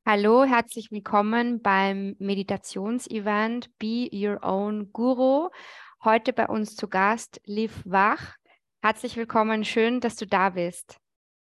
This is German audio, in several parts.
Hallo, herzlich willkommen beim Meditationsevent Be Your Own Guru. Heute bei uns zu Gast Liv Wach. Herzlich willkommen, schön, dass du da bist.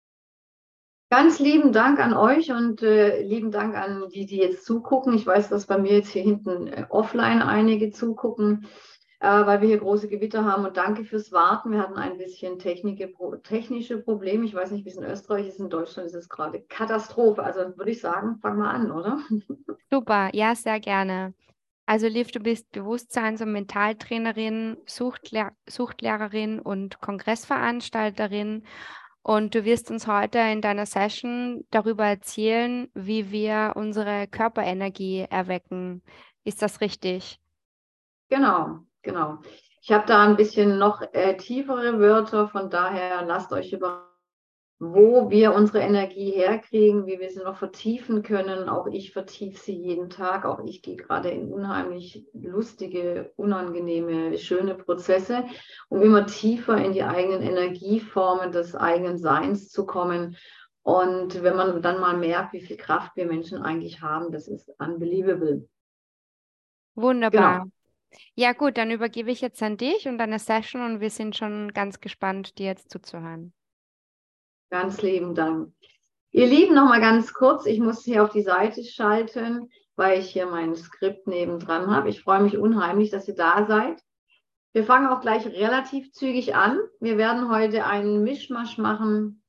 Ganz lieben Dank an euch und lieben Dank an die, die jetzt zugucken. Ich weiß, dass bei mir jetzt hier hinten offline einige zugucken, weil wir hier große Gewitter haben. Und danke fürs Warten. Wir hatten ein bisschen technische Probleme. Ich weiß nicht, wie es in Österreich ist. In Deutschland ist es gerade Katastrophe. Also würde ich sagen, fang mal an, oder? Super, ja, sehr gerne. Also Liv, du bist Bewusstseins- und Mentaltrainerin, Suchtlehrerin und Kongressveranstalterin. Und du wirst uns heute in deiner Session darüber erzählen, wie wir unsere Körperenergie erwecken. Ist das richtig? Genau, genau. Ich habe da ein bisschen noch tiefere Wörter. Von daher lasst euch über wo wir unsere Energie herkriegen, wie wir sie noch vertiefen können. Auch ich vertiefe sie jeden Tag. Auch ich gehe gerade in unheimlich lustige, unangenehme, schöne Prozesse, um immer tiefer in die eigenen Energieformen des eigenen Seins zu kommen. Und wenn man dann mal merkt, wie viel Kraft wir Menschen eigentlich haben, das ist unbelievable. Wunderbar. Genau, Ja gut, dann übergebe ich jetzt an dich und deine Session und wir sind schon ganz gespannt, dir jetzt zuzuhören. ganz lieben Dank. Ihr Lieben, noch mal ganz kurz, ich muss hier auf die Seite schalten, weil ich hier mein Skript nebendran habe. Ich freue mich unheimlich, dass ihr da seid. Wir fangen auch gleich relativ zügig an. Wir werden heute einen Mischmasch machen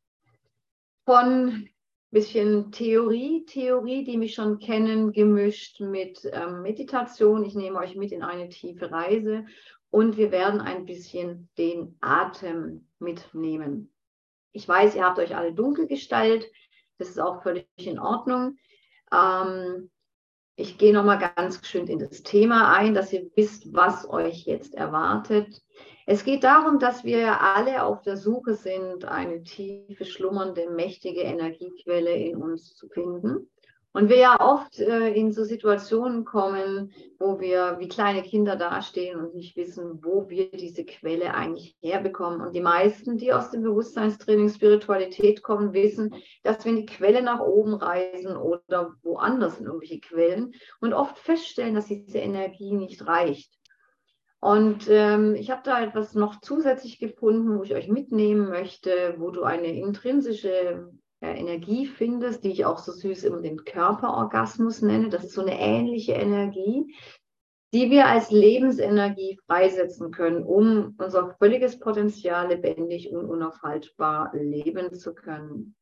von bisschen Theorie, die mich schon kennen, gemischt mit Meditation. Ich nehme euch mit in eine tiefe Reise und wir werden ein bisschen den Atem mitnehmen. Ich weiß, ihr habt euch alle dunkel gestaltet. Das ist auch völlig in Ordnung. Ähm, Ich gehe nochmal ganz schön in das Thema ein, dass ihr wisst, was euch jetzt erwartet. Es geht darum, dass wir alle auf der Suche sind, eine tiefe, schlummernde, mächtige Energiequelle in uns zu finden. Und wir ja oft in so Situationen kommen, wo wir wie kleine Kinder dastehen und nicht wissen, wo wir diese Quelle eigentlich herbekommen. Und die meisten, die aus dem Bewusstseinstraining Spiritualität kommen, wissen, dass wenn die Quelle nach oben reisen oder woanders in irgendwelche Quellen und oft feststellen, dass diese Energie nicht reicht. Und ich habe da etwas noch zusätzlich gefunden, wo ich euch mitnehmen möchte, wo du eine intrinsische Energie findest, die ich auch so süß immer den Körperorgasmus nenne. Das ist so eine ähnliche Energie, die wir als Lebensenergie freisetzen können, um unser völliges Potenzial lebendig und unaufhaltbar leben zu können.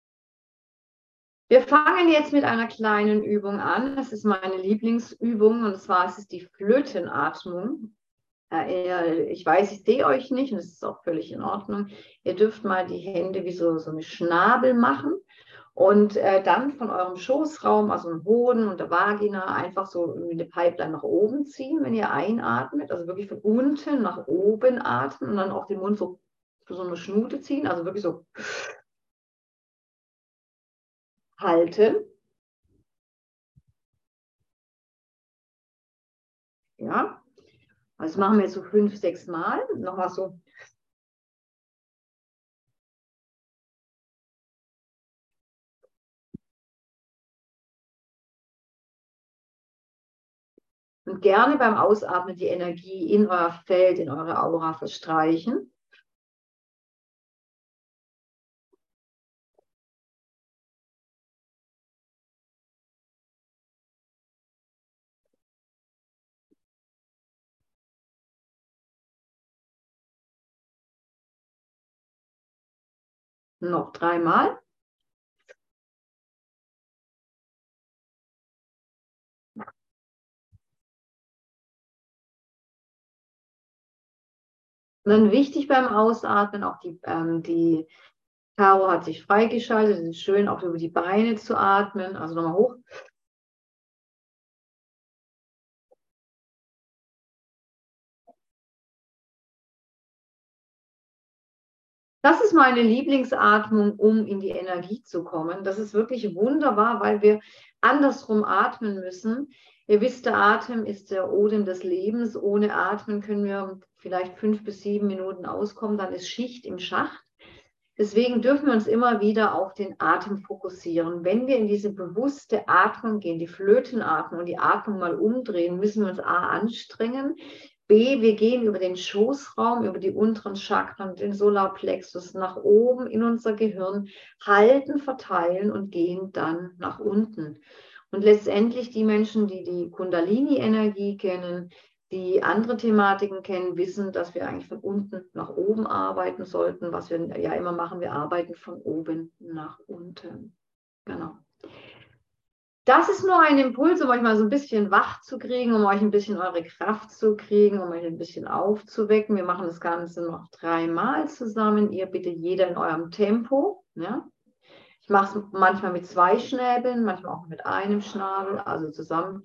Wir fangen jetzt mit einer kleinen Übung an. Das ist meine Lieblingsübung und zwar ist es die Flötenatmung. Ich weiß, ich sehe euch nicht und das ist auch völlig in Ordnung. Ihr dürft mal die Hände wie so eine Schnabel machen und dann von eurem Schoßraum, also dem Hoden und der Vagina, einfach so eine Pipeline nach oben ziehen, wenn ihr einatmet. Also wirklich von unten nach oben atmen und dann auch den Mund so für so eine Schnute ziehen, also wirklich so halten. Ja, also das machen wir jetzt so 5, 6 Mal. Nochmal so. Und gerne beim Ausatmen die Energie in euer Feld, in eure Aura verstreichen. Noch 3 Mal. Und dann wichtig beim Ausatmen, auch die Caro hat sich freigeschaltet. Es ist schön, auch über die Beine zu atmen. Also nochmal hoch. Das ist meine Lieblingsatmung, um in die Energie zu kommen. Das ist wirklich wunderbar, weil wir andersrum atmen müssen. Ihr wisst, der Atem ist der Odem des Lebens. Ohne Atmen können wir vielleicht 5 bis 7 Minuten auskommen. Dann ist Schicht im Schacht. Deswegen dürfen wir uns immer wieder auf den Atem fokussieren. Wenn wir in diese bewusste Atmung gehen, die Flötenatmung und die Atmung mal umdrehen, müssen wir uns A anstrengen. B, wir gehen über den Schoßraum, über die unteren Chakren, den Solarplexus nach oben in unser Gehirn, halten, verteilen und gehen dann nach unten. Und letztendlich die Menschen, die die Kundalini-Energie kennen, die andere Thematiken kennen, wissen, dass wir eigentlich von unten nach oben arbeiten sollten. Was wir ja immer machen, wir arbeiten von oben nach unten. Genau. Das ist nur ein Impuls, um euch mal so ein bisschen wach zu kriegen, um euch ein bisschen eure Kraft zu kriegen, um euch ein bisschen aufzuwecken. Wir machen das Ganze noch 3-mal zusammen. Ihr bitte jeder in eurem Tempo. Ja? Ich mache es manchmal mit 2 Schnäbeln, manchmal auch mit einem Schnabel, also zusammen.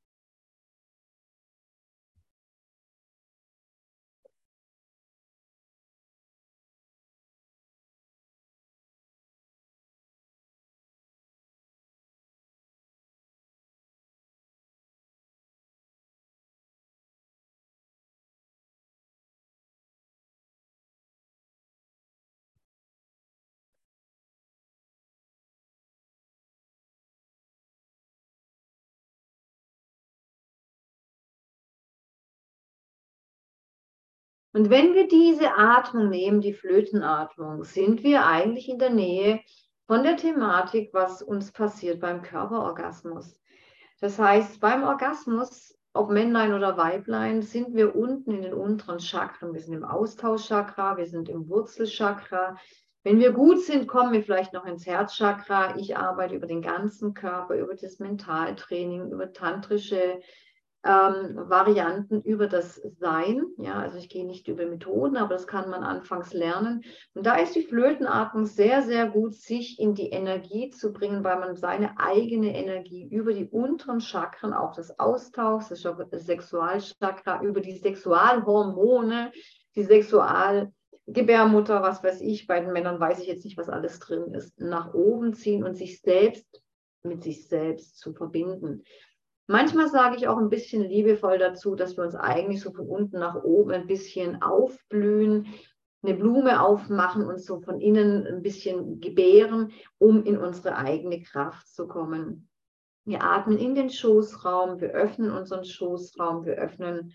Und wenn wir diese Atmung nehmen, die Flötenatmung, sind wir eigentlich in der Nähe von der Thematik, was uns passiert beim Körperorgasmus. Das heißt, beim Orgasmus, ob Männlein oder Weiblein, sind wir unten in den unteren Chakren. Wir sind im Austauschchakra, wir sind im Wurzelchakra. Wenn wir gut sind, kommen wir vielleicht noch ins Herzchakra. Ich arbeite über den ganzen Körper, über das Mentaltraining, über tantrische Varianten über das Sein. Ja, also ich gehe nicht über Methoden, aber das kann man anfangs lernen. Und da ist die Flötenatmung sehr, sehr gut, sich in die Energie zu bringen, weil man seine eigene Energie über die unteren Chakren, auch das Austausch, das Sexualchakra, über die Sexualhormone, die Sexualgebärmutter, was weiß ich, bei den Männern weiß ich jetzt nicht, was alles drin ist, nach oben ziehen und sich selbst mit sich selbst zu verbinden. Manchmal sage ich auch ein bisschen liebevoll dazu, dass wir uns eigentlich so von unten nach oben ein bisschen aufblühen, eine Blume aufmachen und so von innen ein bisschen gebären, um in unsere eigene Kraft zu kommen. Wir atmen in den Schoßraum, wir öffnen unseren Schoßraum, wir öffnen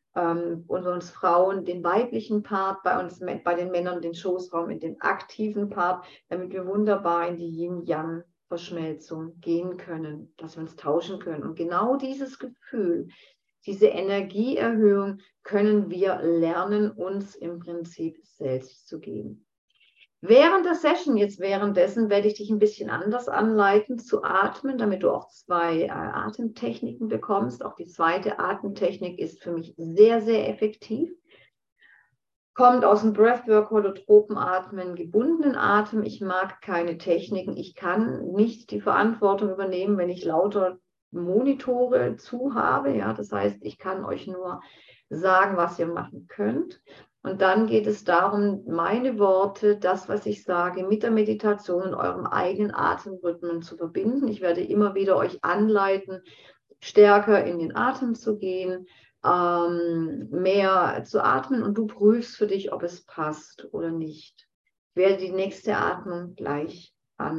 uns Frauen den weiblichen Part, bei den Männern den Schoßraum in den aktiven Part, damit wir wunderbar in die Yin-Yang-Verschmelzung gehen können, dass wir uns tauschen können. Und genau dieses Gefühl, diese Energieerhöhung können wir lernen, uns im Prinzip selbst zu geben. Während der Session, jetzt währenddessen, werde ich dich ein bisschen anders anleiten zu atmen, damit du auch 2 Atemtechniken bekommst. Auch die zweite Atemtechnik ist für mich sehr, sehr effektiv. Kommt aus dem Breathwork, Holotropenatmen, gebundenen Atem. Ich mag keine Techniken. Ich kann nicht die Verantwortung übernehmen, wenn ich lauter Monitore zu habe. Ja, das heißt, ich kann euch nur sagen, was ihr machen könnt. Und dann geht es darum, meine Worte, das, was ich sage, mit der Meditation und eurem eigenen Atemrhythmen zu verbinden. Ich werde immer wieder euch anleiten, stärker in den Atem zu gehen, mehr zu atmen und du prüfst für dich, ob es passt oder nicht. Ich werde die nächste Atmung gleich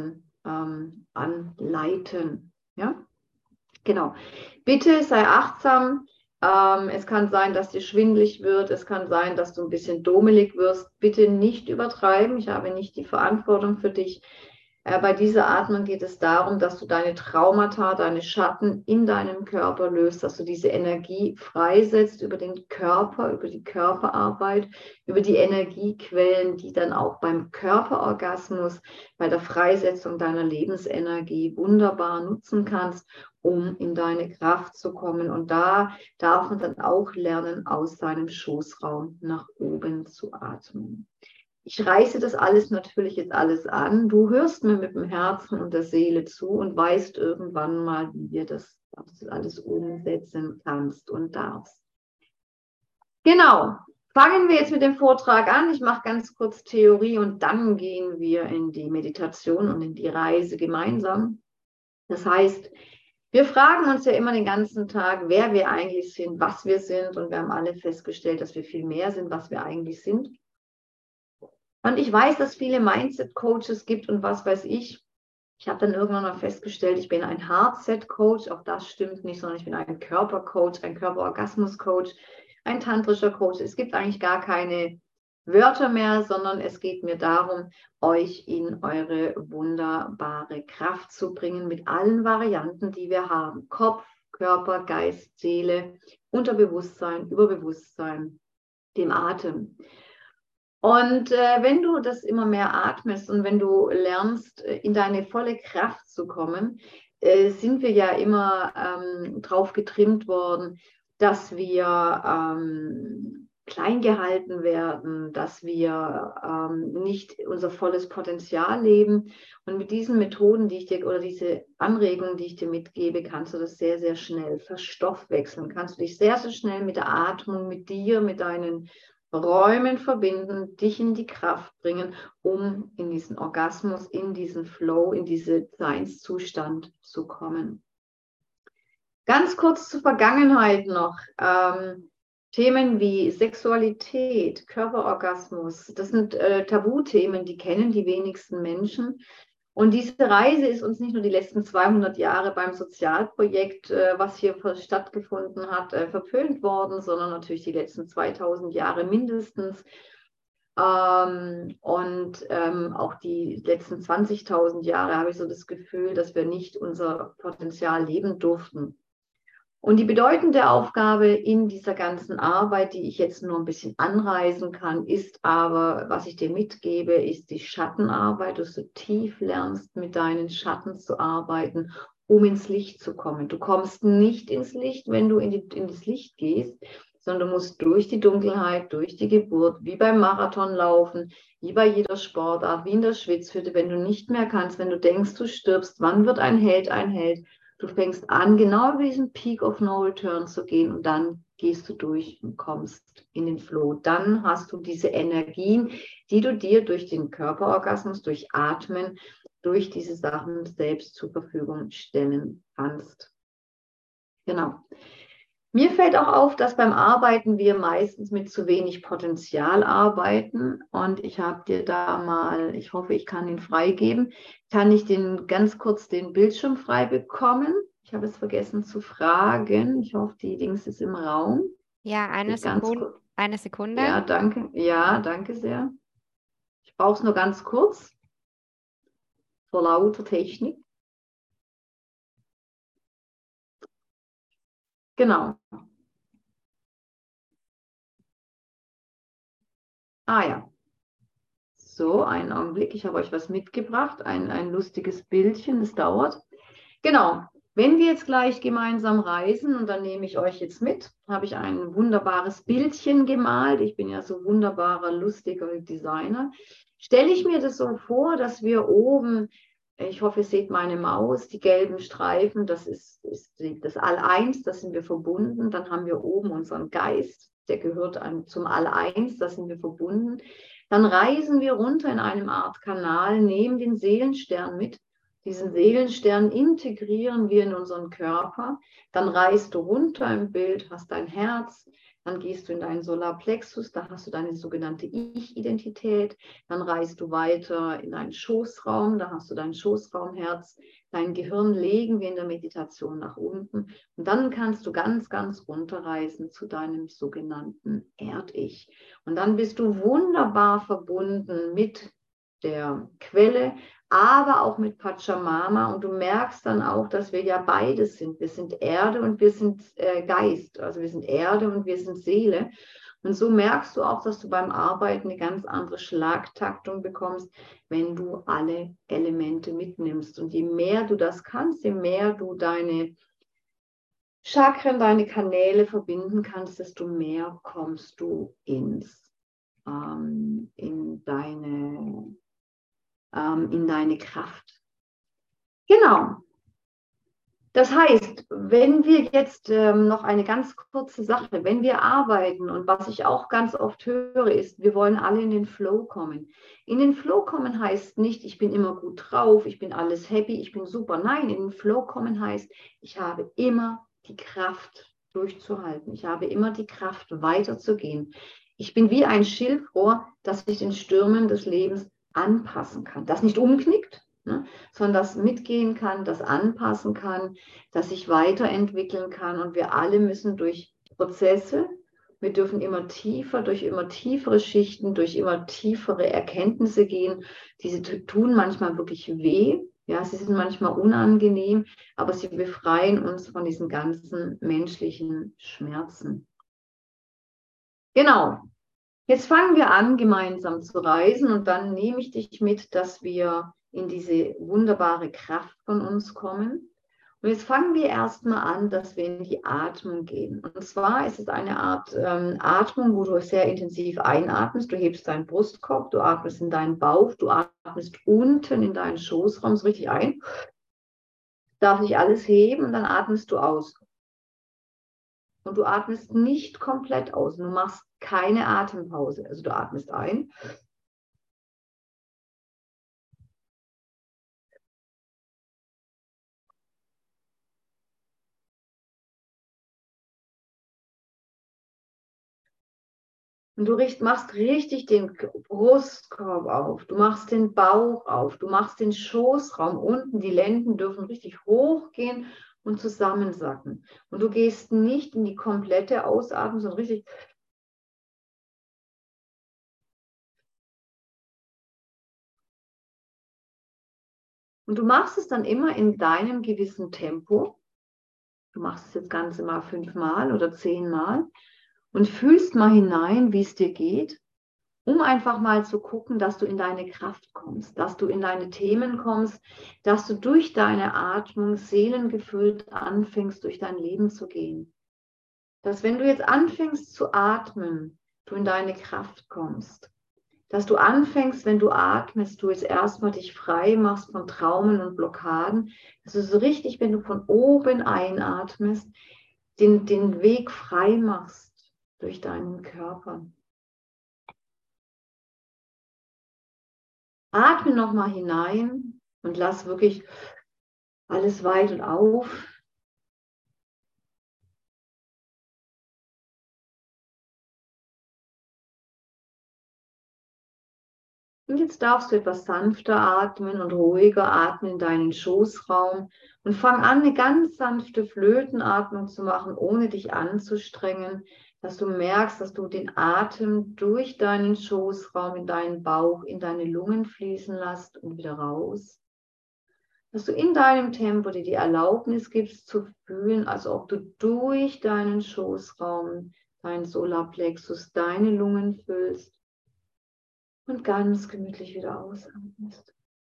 anleiten. Ja? Genau. Bitte sei achtsam. Es kann sein, dass dir schwindelig wird. Es kann sein, dass du ein bisschen domelig wirst. Bitte nicht übertreiben. Ich habe nicht die Verantwortung für dich. Bei dieser Atmung geht es darum, dass du deine Traumata, deine Schatten in deinem Körper löst, dass du diese Energie freisetzt über den Körper, über die Körperarbeit, über die Energiequellen, die dann auch beim Körperorgasmus, bei der Freisetzung deiner Lebensenergie wunderbar nutzen kannst, um in deine Kraft zu kommen. Und da darf man dann auch lernen, aus seinem Schoßraum nach oben zu atmen. Ich reiße das alles natürlich jetzt alles an. Du hörst mir mit dem Herzen und der Seele zu und weißt irgendwann mal, wie du das alles umsetzen kannst und darfst. Genau. Fangen wir jetzt mit dem Vortrag an. Ich mache ganz kurz Theorie und dann gehen wir in die Meditation und in die Reise gemeinsam. Das heißt, wir fragen uns ja immer den ganzen Tag, wer wir eigentlich sind, was wir sind. Und wir haben alle festgestellt, dass wir viel mehr sind, was wir eigentlich sind. Und ich weiß, dass es viele Mindset-Coaches gibt und was weiß ich. Ich habe dann irgendwann mal festgestellt, ich bin ein Heartset-Coach. Auch das stimmt nicht, sondern ich bin ein Körper-Coach, ein Körperorgasmus-Coach, ein tantrischer Coach. Es gibt eigentlich gar keine Wörter mehr, sondern es geht mir darum, euch in eure wunderbare Kraft zu bringen mit allen Varianten, die wir haben. Kopf, Körper, Geist, Seele, Unterbewusstsein, Überbewusstsein, dem Atem. Und wenn du das immer mehr atmest und wenn du lernst, in deine volle Kraft zu kommen, sind wir ja immer drauf getrimmt worden, dass wir klein gehalten werden, dass wir nicht unser volles Potenzial leben. Und mit diesen Methoden, die ich dir oder diese Anregungen, die ich dir mitgebe, kannst du das sehr, sehr schnell verstoffwechseln. Kannst du dich sehr, sehr schnell mit der Atmung, mit dir, mit deinen Räumen verbinden, dich in die Kraft bringen, um in diesen Orgasmus, in diesen Flow, in diesen Seinszustand zu kommen. Ganz kurz zur Vergangenheit noch. Themen wie Sexualität, Körperorgasmus, das sind Tabuthemen, die kennen die wenigsten Menschen. Und diese Reise ist uns nicht nur die letzten 200 Jahre beim Sozialprojekt, was hier stattgefunden hat, verpönt worden, sondern natürlich die letzten 2000 Jahre mindestens. Auch die letzten 20.000 Jahre habe ich so das Gefühl, dass wir nicht unser Potenzial leben durften. Und die bedeutende Aufgabe in dieser ganzen Arbeit, die ich jetzt nur ein bisschen anreißen kann, ist aber, was ich dir mitgebe, ist die Schattenarbeit, dass du tief lernst, mit deinen Schatten zu arbeiten, um ins Licht zu kommen. Du kommst nicht ins Licht, wenn du in das Licht gehst, sondern du musst durch die Dunkelheit, durch die Geburt, wie beim Marathonlaufen, wie bei jeder Sportart, wie in der Schwitzhütte, wenn du nicht mehr kannst, wenn du denkst, du stirbst, wann wird ein Held ein Held? Du fängst an, genau über diesen Peak of No Return zu gehen und dann gehst du durch und kommst in den Flow. Dann hast du diese Energien, die du dir durch den Körperorgasmus, durch Atmen, durch diese Sachen selbst zur Verfügung stellen kannst. Genau. Mir fällt auch auf, dass beim Arbeiten wir meistens mit zu wenig Potenzial arbeiten. Und ich habe dir da mal, ich hoffe, ich kann ihn freigeben. Kann ich ganz kurz den Bildschirm frei bekommen? Ich habe es vergessen zu fragen. Ich hoffe, die Dings ist im Raum. Ja, eine Sekunde. Eine Sekunde. Ja, danke. Ja, danke sehr. Ich brauche es nur ganz kurz. Vor lauter Technik. Genau. Ah ja. So, einen Augenblick. Ich habe euch was mitgebracht. Ein lustiges Bildchen. Es dauert. Genau. Wenn wir jetzt gleich gemeinsam reisen und dann nehme ich euch jetzt mit, habe ich ein wunderbares Bildchen gemalt. Ich bin ja so wunderbarer, lustiger Designer. Stelle ich mir das so vor, dass wir oben, ich hoffe, ihr seht meine Maus, die gelben Streifen, das ist das All-Eins, da sind wir verbunden. Dann haben wir oben unseren Geist, der gehört zum All-Eins, da sind wir verbunden. Dann reisen wir runter in einem Art Kanal, nehmen den Seelenstern mit. Diesen Seelenstern integrieren wir in unseren Körper. Dann reist du runter im Bild, hast dein Herz. Dann gehst du in deinen Solarplexus, da hast du deine sogenannte Ich-Identität. Dann reist du weiter in deinen Schoßraum, da hast du dein Schoßraumherz. Dein Gehirn legen wir in der Meditation nach unten. Und dann kannst du ganz, ganz runterreisen zu deinem sogenannten Erd-Ich. Und dann bist du wunderbar verbunden mit der Quelle, aber auch mit Pachamama. Und du merkst dann auch, dass wir ja beides sind. Wir sind Erde und wir sind Geist. Also wir sind Erde und wir sind Seele. Und so merkst du auch, dass du beim Arbeiten eine ganz andere Schlagtaktung bekommst, wenn du alle Elemente mitnimmst. Und je mehr du das kannst, je mehr du deine Chakren, deine Kanäle verbinden kannst, desto mehr kommst du in deine Kraft. Genau. Das heißt, wenn wir jetzt noch eine ganz kurze Sache, wenn wir arbeiten und was ich auch ganz oft höre, ist, wir wollen alle in den Flow kommen. In den Flow kommen heißt nicht, ich bin immer gut drauf, ich bin alles happy, ich bin super. Nein, in den Flow kommen heißt, ich habe immer die Kraft durchzuhalten. Ich habe immer die Kraft weiterzugehen. Ich bin wie ein Schilfrohr, das sich den Stürmen des Lebens anpassen kann. Das nicht umknickt, ne, sondern das mitgehen kann, das anpassen kann, das sich weiterentwickeln kann. Und wir alle müssen durch Prozesse, wir dürfen immer tiefer, durch immer tiefere Schichten, durch immer tiefere Erkenntnisse gehen. Diese tun manchmal wirklich weh. Ja, sie sind manchmal unangenehm, aber sie befreien uns von diesen ganzen menschlichen Schmerzen. Genau. Jetzt fangen wir an, gemeinsam zu reisen und dann nehme ich dich mit, dass wir in diese wunderbare Kraft von uns kommen. Und jetzt fangen wir erstmal an, dass wir in die Atmung gehen. Und zwar ist es eine Art Atmung, wo du sehr intensiv einatmest. Du hebst deinen Brustkorb, du atmest in deinen Bauch, du atmest unten in deinen Schoßraum so richtig ein. Darf sich alles heben und dann atmest du aus. Und du atmest nicht komplett aus. Du machst keine Atempause. Also du atmest ein. Und du machst richtig den Brustkorb auf. Du machst den Bauch auf. Du machst den Schoßraum unten. Die Lenden dürfen richtig hochgehen und zusammensacken. Und du gehst nicht in die komplette Ausatmung, sondern richtig. Und du machst es dann immer in deinem gewissen Tempo. Du machst es jetzt Ganze mal 5-mal oder 10-mal und fühlst mal hinein, wie es dir geht, um einfach mal zu gucken, dass du in deine Kraft kommst, dass du in deine Themen kommst, dass du durch deine Atmung seelengefüllt anfängst, durch dein Leben zu gehen. Dass wenn du jetzt anfängst zu atmen, du in deine Kraft kommst. Dass du anfängst, wenn du atmest, du jetzt erstmal dich frei machst von Traumen und Blockaden, dass du so richtig, wenn du von oben einatmest, den Weg frei machst durch deinen Körper. Atme nochmal hinein und lass wirklich alles weit und auf. Und jetzt darfst du etwas sanfter atmen und ruhiger atmen in deinen Schoßraum und fang an, eine ganz sanfte Flötenatmung zu machen, ohne dich anzustrengen, dass du merkst, dass du den Atem durch deinen Schoßraum in deinen Bauch, in deine Lungen fließen lässt und wieder raus. Dass du in deinem Tempo dir die Erlaubnis gibst zu fühlen, als ob du durch deinen Schoßraum, deinen Solarplexus, deine Lungen füllst. Und ganz gemütlich wieder ausatmest.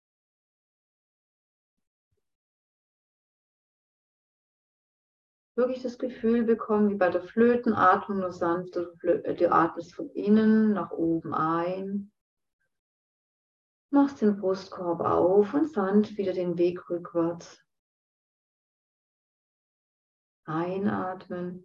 Wirklich das Gefühl bekommen, wie bei der Flötenatmung, nur sanft. Du atmest von innen nach oben ein. Machst den Brustkorb auf und sanft wieder den Weg rückwärts. Einatmen.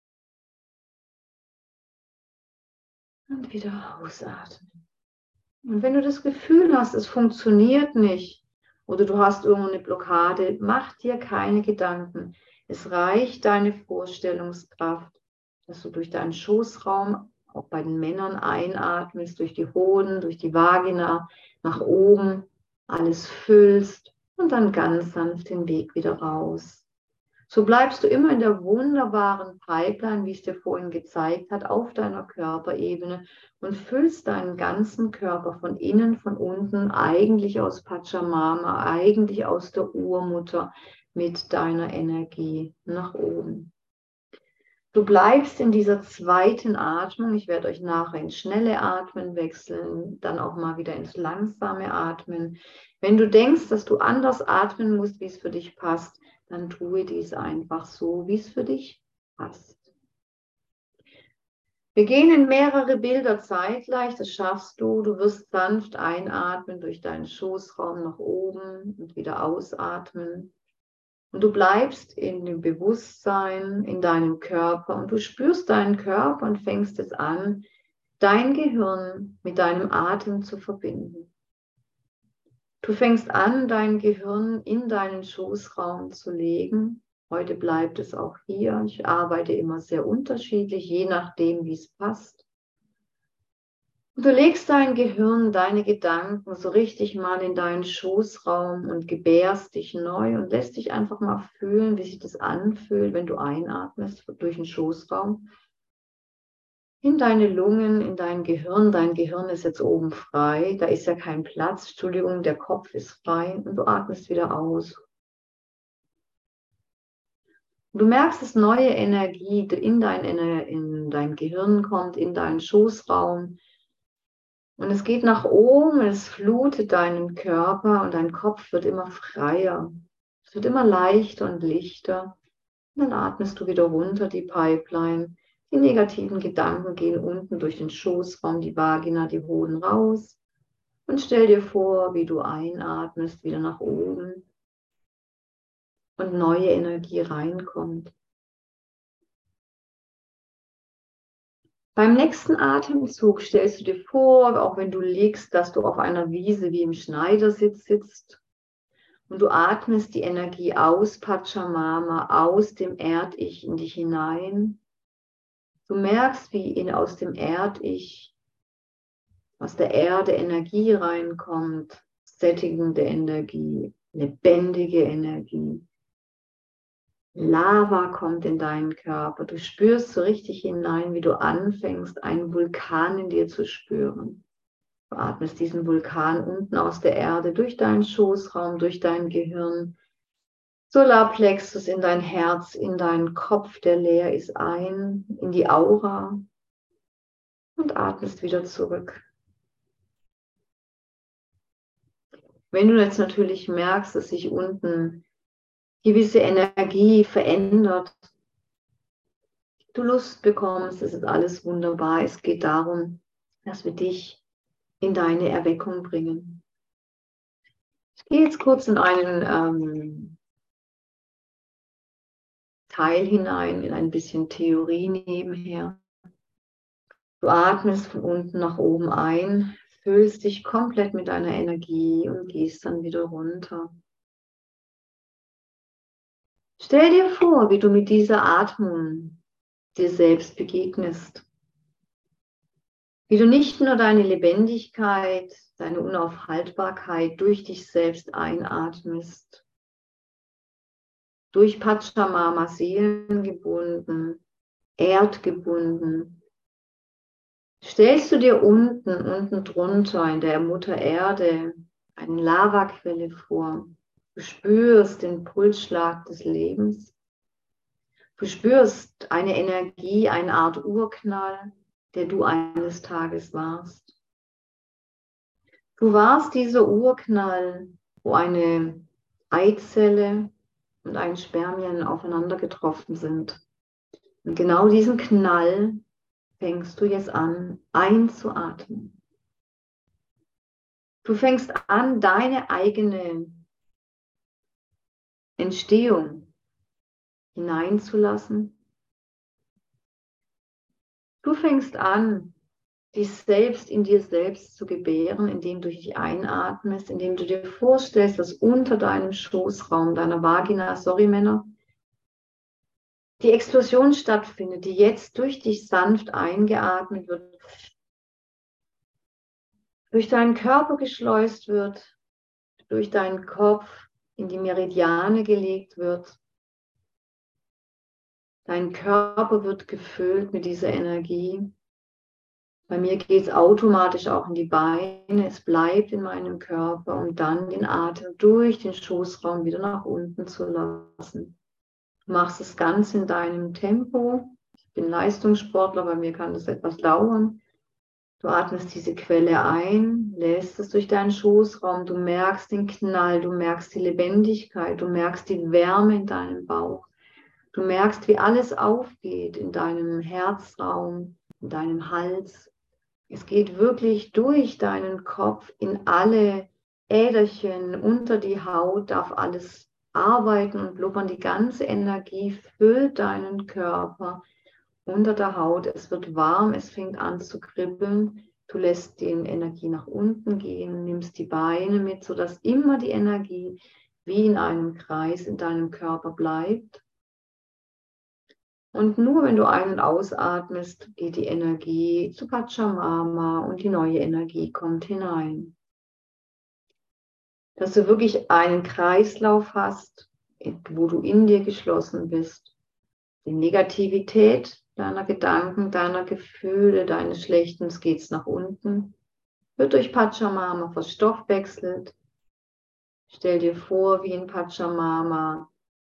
Und wieder ausatmen. Und wenn du das Gefühl hast, es funktioniert nicht oder du hast irgendwo eine Blockade, mach dir keine Gedanken. Es reicht deine Vorstellungskraft, dass du durch deinen Schoßraum, auch bei den Männern einatmest, durch die Hoden, durch die Vagina, nach oben, alles füllst und dann ganz sanft den Weg wieder raus. So bleibst du immer in der wunderbaren Pipeline, wie es dir vorhin gezeigt hat, auf deiner Körperebene und füllst deinen ganzen Körper von innen, von unten, eigentlich aus Pachamama, eigentlich aus der Urmutter mit deiner Energie nach oben. Du bleibst in dieser zweiten Atmung. Ich werde euch nachher ins schnelle Atmen wechseln, dann auch mal wieder ins langsame Atmen. Wenn du denkst, dass du anders atmen musst, wie es für dich passt, dann tue dies einfach so, wie es für dich passt. Wir gehen in mehrere Bilder zeitgleich, das schaffst du. Du wirst sanft einatmen durch deinen Schoßraum nach oben und wieder ausatmen. Und du bleibst in dem Bewusstsein, in deinem Körper und du spürst deinen Körper und fängst es an, dein Gehirn mit deinem Atem zu verbinden. Du fängst an, dein Gehirn in deinen Schoßraum zu legen. Heute bleibt es auch hier. Ich arbeite immer sehr unterschiedlich, je nachdem, wie es passt. Und du legst dein Gehirn, deine Gedanken so richtig mal in deinen Schoßraum und gebärst dich neu und lässt dich einfach mal fühlen, wie sich das anfühlt, wenn du einatmest durch den Schoßraum. In deine Lungen, in dein Gehirn. Dein Gehirn ist jetzt oben frei. Da ist ja kein Platz. Entschuldigung, der Kopf ist frei. Und du atmest wieder aus. Und du merkst, dass neue Energie in dein Gehirn kommt, in deinen Schoßraum. Und es geht nach oben, es flutet deinen Körper und dein Kopf wird immer freier. Es wird immer leichter und lichter. Und dann atmest du wieder runter die Pipeline. Die negativen Gedanken gehen unten durch den Schoßraum, die Vagina, die Hoden raus. Und stell dir vor, wie du einatmest, wieder nach oben und neue Energie reinkommt. Beim nächsten Atemzug stellst du dir vor, auch wenn du liegst, dass du auf einer Wiese wie im Schneidersitz sitzt und du atmest die Energie aus Pachamama, aus dem Erd-Ich in dich hinein. Du merkst, wie aus dem Erd-Ich, aus der Erde Energie reinkommt, sättigende Energie, lebendige Energie. Lava kommt in deinen Körper. Du spürst so richtig hinein, wie du anfängst, einen Vulkan in dir zu spüren. Du atmest diesen Vulkan unten aus der Erde durch deinen Schoßraum, durch dein Gehirn, Solarplexus in dein Herz, in deinen Kopf, der leer ist, ein, in die Aura und atmest wieder zurück. Wenn du jetzt natürlich merkst, dass sich unten gewisse Energie verändert, du Lust bekommst, es ist alles wunderbar. Es geht darum, dass wir dich in deine Erweckung bringen. Ich gehe jetzt kurz in einen Teil hinein, in ein bisschen Theorie nebenher. Du atmest von unten nach oben ein, füllst dich komplett mit deiner Energie und gehst dann wieder runter. Stell dir vor, wie du mit dieser Atmung dir selbst begegnest. Wie du nicht nur deine Lebendigkeit, deine Unaufhaltbarkeit durch dich selbst einatmest, durch Pachamama seelengebunden, erdgebunden, stellst du dir unten drunter in der Mutter Erde eine Lavaquelle vor. Du spürst den Pulsschlag des Lebens. Du spürst eine Energie, eine Art Urknall, der du eines Tages warst. Du warst dieser Urknall, wo eine Eizelle und ein Spermien aufeinander getroffen sind. Und genau diesen Knall fängst du jetzt an einzuatmen. Du fängst an, deine eigene Entstehung hineinzulassen. Du fängst an, dich selbst in dir selbst zu gebären, indem du dich einatmest, indem du dir vorstellst, dass unter deinem Schoßraum, deiner Vagina, sorry Männer, die Explosion stattfindet, die jetzt durch dich sanft eingeatmet wird, durch deinen Körper geschleust wird, durch deinen Kopf in die Meridiane gelegt wird. Dein Körper wird gefüllt mit dieser Energie. Bei mir geht es automatisch auch in die Beine. Es bleibt in meinem Körper, um dann den Atem durch den Schoßraum wieder nach unten zu lassen. Du machst es ganz in deinem Tempo. Ich bin Leistungssportler, bei mir kann das etwas dauern. Du atmest diese Quelle ein, lässt es durch deinen Schoßraum. Du merkst den Knall, du merkst die Lebendigkeit, du merkst die Wärme in deinem Bauch. Du merkst, wie alles aufgeht in deinem Herzraum, in deinem Hals. Es geht wirklich durch deinen Kopf in alle Äderchen, unter die Haut, darf alles arbeiten und blubbern. Die ganze Energie füllt deinen Körper unter der Haut. Es wird warm, es fängt an zu kribbeln. Du lässt die Energie nach unten gehen, nimmst die Beine mit, sodass immer die Energie wie in einem Kreis in deinem Körper bleibt. Und nur wenn du ein- und ausatmest, geht die Energie zu Pachamama und die neue Energie kommt hinein. Dass du wirklich einen Kreislauf hast, wo du in dir geschlossen bist. Die Negativität deiner Gedanken, deiner Gefühle, deines Schlechtens geht nach unten, wird durch Pachamama verstoffwechselt. Stell dir vor, wie in Pachamama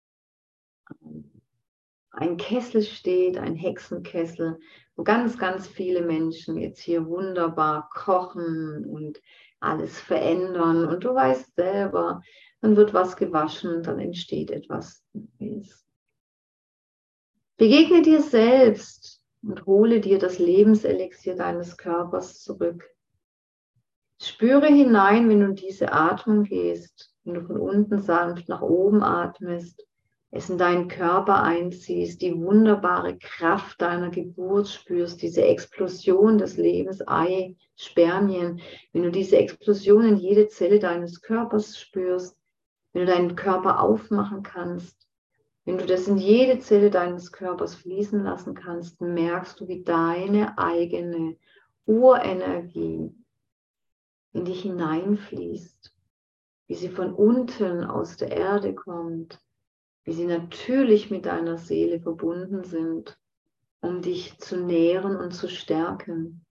ein Kessel steht, ein Hexenkessel, wo ganz, ganz viele Menschen jetzt hier wunderbar kochen und alles verändern. Und du weißt selber, dann wird was gewaschen, dann entsteht etwas Neues. Begegne dir selbst und hole dir das Lebenselixier deines Körpers zurück. Spüre hinein, wenn du diese Atmung gehst, wenn du von unten sanft nach oben atmest, es in deinen Körper einziehst, die wunderbare Kraft deiner Geburt spürst, diese Explosion des Lebens, Ei, Spermien, wenn du diese Explosion in jede Zelle deines Körpers spürst, wenn du deinen Körper aufmachen kannst, wenn du das in jede Zelle deines Körpers fließen lassen kannst, merkst du, wie deine eigene Urenergie in dich hineinfließt, wie sie von unten aus der Erde kommt, wie sie natürlich mit deiner Seele verbunden sind, um dich zu nähren und zu stärken.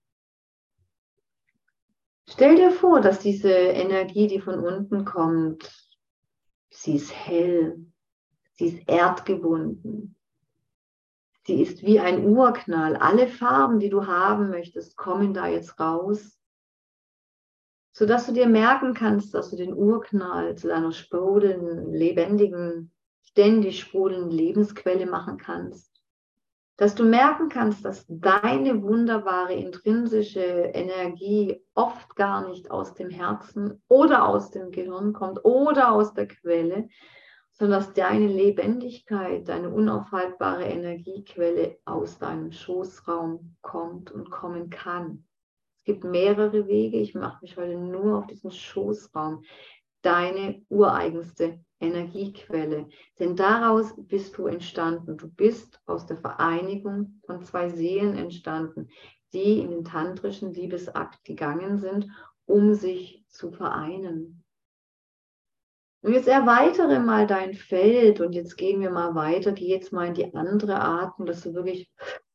Stell dir vor, dass diese Energie, die von unten kommt, sie ist hell, sie ist erdgebunden, sie ist wie ein Urknall. Alle Farben, die du haben möchtest, kommen da jetzt raus, sodass du dir merken kannst, dass du den Urknall zu deiner sprudelnden, lebendigen, ständig sprudelnden Lebensquelle machen kannst. Dass du merken kannst, dass deine wunderbare intrinsische Energie oft gar nicht aus dem Herzen oder aus dem Gehirn kommt oder aus der Quelle, sondern dass deine Lebendigkeit, deine unaufhaltbare Energiequelle aus deinem Schoßraum kommt und kommen kann. Es gibt mehrere Wege. Ich mache mich heute nur auf diesen Schoßraum, deine ureigenste Energiequelle. Denn daraus bist du entstanden. Du bist aus der Vereinigung von zwei Seelen entstanden, die in den tantrischen Liebesakt gegangen sind, um sich zu vereinen. Und jetzt erweitere mal dein Feld und jetzt gehen wir mal weiter. Geh jetzt mal in die andere Atmung, dass du wirklich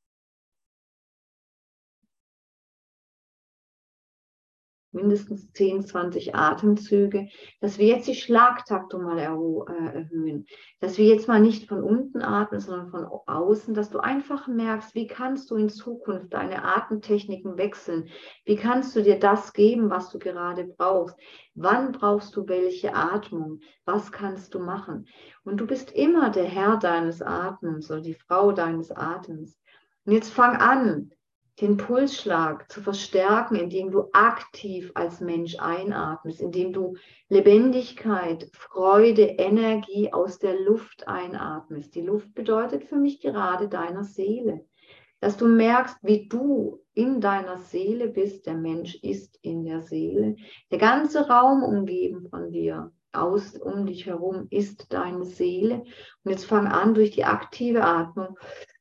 mindestens 10, 20 Atemzüge, dass wir jetzt die Schlagtaktung mal erhöhen, dass wir jetzt mal nicht von unten atmen, sondern von außen, dass du einfach merkst, wie kannst du in Zukunft deine Atemtechniken wechseln, wie kannst du dir das geben, was du gerade brauchst, wann brauchst du welche Atmung, was kannst du machen. Und du bist immer der Herr deines Atems oder die Frau deines Atems. Und jetzt fang an, den Pulsschlag zu verstärken, indem du aktiv als Mensch einatmest, indem du Lebendigkeit, Freude, Energie aus der Luft einatmest. Die Luft bedeutet für mich gerade deiner Seele. Dass du merkst, wie du in deiner Seele bist. Der Mensch ist in der Seele. Der ganze Raum umgeben von dir, um dich herum, ist deine Seele. Und jetzt fang an, durch die aktive Atmung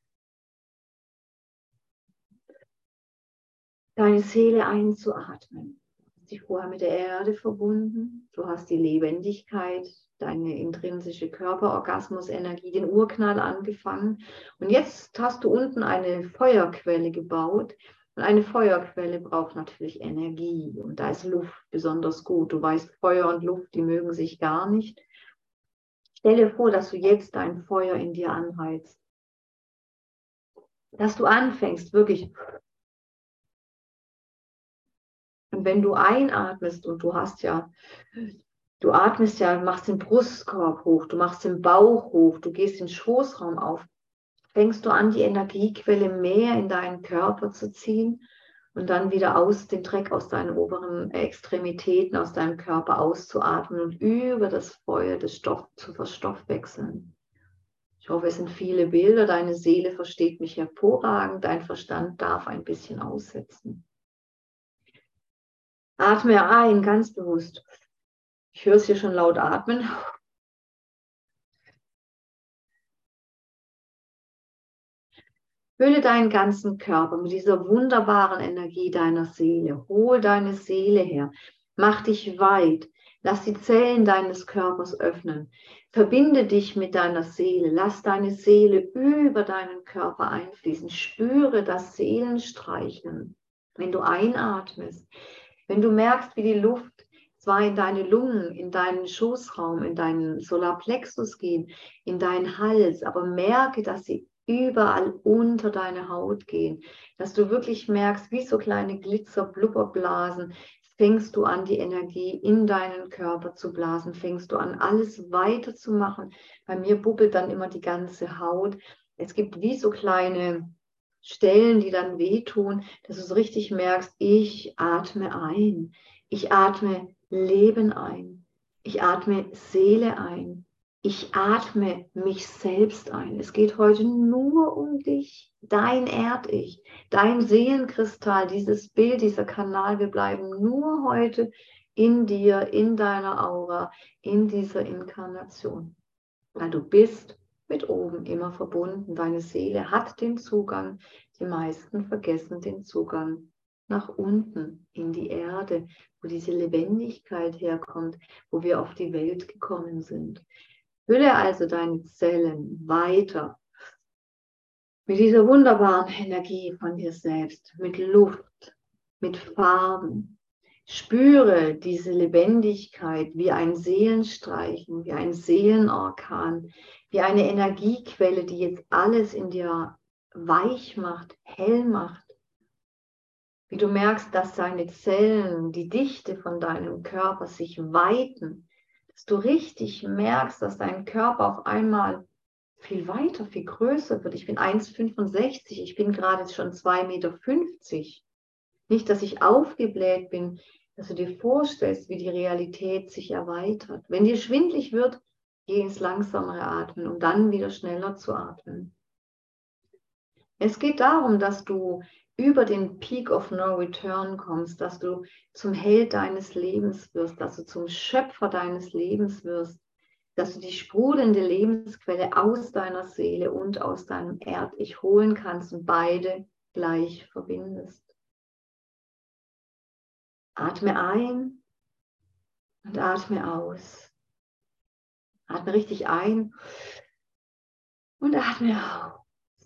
deine Seele einzuatmen. Du hast dich vorher mit der Erde verbunden. Du hast die Lebendigkeit, deine intrinsische Körperorgasmusenergie, den Urknall angefangen. Und jetzt hast du unten eine Feuerquelle gebaut. Und eine Feuerquelle braucht natürlich Energie. Und da ist Luft besonders gut. Du weißt, Feuer und Luft, die mögen sich gar nicht. Stell dir vor, dass du jetzt dein Feuer in dir anheizt. Dass du anfängst, wirklich. Und wenn du einatmest und du atmest ja, machst den Brustkorb hoch, du machst den Bauch hoch, du gehst den Schoßraum auf, fängst du an, die Energiequelle mehr in deinen Körper zu ziehen und dann wieder den Dreck aus deinen oberen Extremitäten, aus deinem Körper auszuatmen und über das Feuer des Stoff zu verstoffwechseln. Ich hoffe, es sind viele Bilder, deine Seele versteht mich hervorragend, dein Verstand darf ein bisschen aussetzen. Atme ein, ganz bewusst. Ich höre es hier schon laut atmen. Fülle deinen ganzen Körper mit dieser wunderbaren Energie deiner Seele. Hol deine Seele her. Mach dich weit. Lass die Zellen deines Körpers öffnen. Verbinde dich mit deiner Seele. Lass deine Seele über deinen Körper einfließen. Spüre das Seelenstreicheln, wenn du einatmest. Wenn du merkst, wie die Luft zwar in deine Lungen, in deinen Schoßraum, in deinen Solarplexus geht, in deinen Hals, aber merke, dass sie überall unter deine Haut gehen, dass du wirklich merkst, wie so kleine Glitzer-Blubberblasen, fängst du an, die Energie in deinen Körper zu blasen, fängst du an, alles weiterzumachen. Bei mir bubbelt dann immer die ganze Haut. Es gibt wie so kleine Stellen, die dann wehtun, dass du so richtig merkst, ich atme ein, ich atme Leben ein, ich atme Seele ein. Ich atme mich selbst ein. Es geht heute nur um dich, dein Erd-Ich, dein Seelenkristall, dieses Bild, dieser Kanal. Wir bleiben nur heute in dir, in deiner Aura, in dieser Inkarnation. Weil du bist mit oben immer verbunden. Deine Seele hat den Zugang. Die meisten vergessen den Zugang nach unten, in die Erde, wo diese Lebendigkeit herkommt, wo wir auf die Welt gekommen sind. Fülle also deine Zellen weiter mit dieser wunderbaren Energie von dir selbst, mit Luft, mit Farben. Spüre diese Lebendigkeit wie ein Seelenstreichen, wie ein Seelenorkan, wie eine Energiequelle, die jetzt alles in dir weich macht, hell macht. Wie du merkst, dass deine Zellen, die Dichte von deinem Körper sich weiten, dass du richtig merkst, dass dein Körper auf einmal viel weiter, viel größer wird. Ich bin 1,65, ich bin gerade schon 2,50 Meter. Nicht, dass ich aufgebläht bin, dass du dir vorstellst, wie die Realität sich erweitert. Wenn dir schwindlig wird, geh ins langsamere Atmen, um dann wieder schneller zu atmen. Es geht darum, dass du über den Peak of No Return kommst, dass du zum Held deines Lebens wirst, dass du zum Schöpfer deines Lebens wirst, dass du die sprudelnde Lebensquelle aus deiner Seele und aus deinem Erd-Ich holen kannst und beide gleich verbindest. Atme ein und atme aus. Atme richtig ein und atme aus.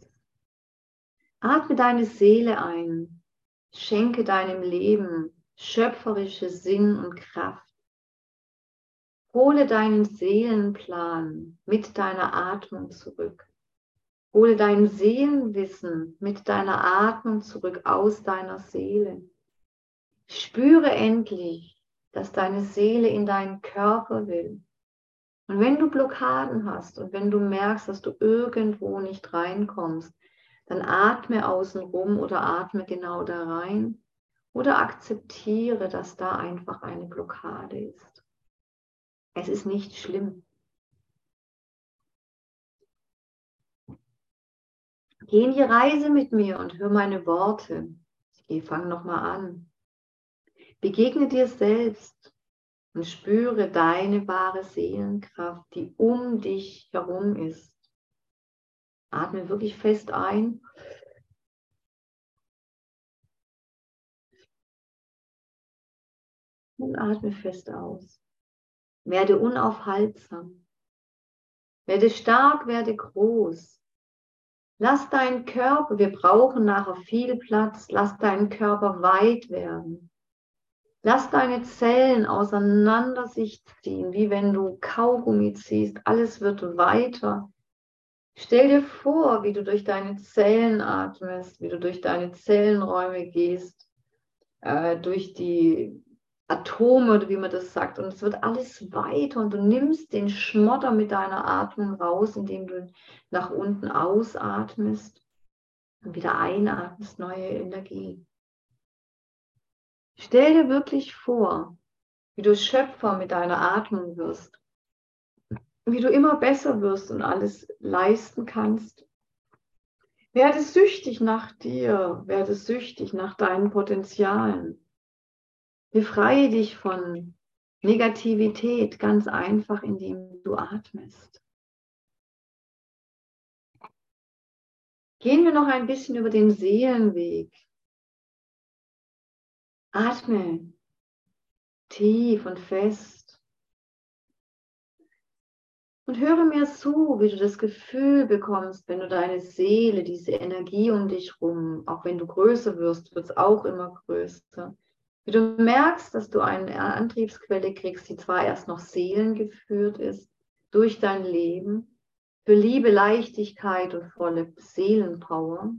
Atme deine Seele ein. Schenke deinem Leben schöpferische Sinn und Kraft. Hole deinen Seelenplan mit deiner Atmung zurück. Hole dein Seelenwissen mit deiner Atmung zurück aus deiner Seele. Spüre endlich, dass deine Seele in deinen Körper will. Und wenn du Blockaden hast und wenn du merkst, dass du irgendwo nicht reinkommst, dann atme außen rum oder atme genau da rein oder akzeptiere, dass da einfach eine Blockade ist. Es ist nicht schlimm. Geh in die Reise mit mir und hör meine Worte. Fang nochmal an. Begegne dir selbst und spüre deine wahre Seelenkraft, die um dich herum ist. Atme wirklich fest ein. Und atme fest aus. Werde unaufhaltsam. Werde stark, werde groß. Lass deinen Körper, wir brauchen nachher viel Platz, lass deinen Körper weit werden. Lass deine Zellen auseinander sich ziehen, wie wenn du Kaugummi ziehst. Alles wird weiter. Stell dir vor, wie du durch deine Zellen atmest, wie du durch deine Zellenräume gehst, durch die Atome oder wie man das sagt. Und es wird alles weiter und du nimmst den Schmodder mit deiner Atmung raus, indem du nach unten ausatmest und wieder einatmest, neue Energie. Stell dir wirklich vor, wie du Schöpfer mit deiner Atmung wirst, wie du immer besser wirst und alles leisten kannst. Werde süchtig nach dir, werde süchtig nach deinen Potenzialen. Befreie dich von Negativität ganz einfach, indem du atmest. Gehen wir noch ein bisschen über den Seelenweg. Atme tief und fest. Und höre mir zu, wie du das Gefühl bekommst, wenn du deine Seele, diese Energie um dich rum, auch wenn du größer wirst, wird es auch immer größer. Wie du merkst, dass du eine Antriebsquelle kriegst, die zwar erst noch seelengeführt ist, durch dein Leben, für Liebe, Leichtigkeit und volle Seelenpower.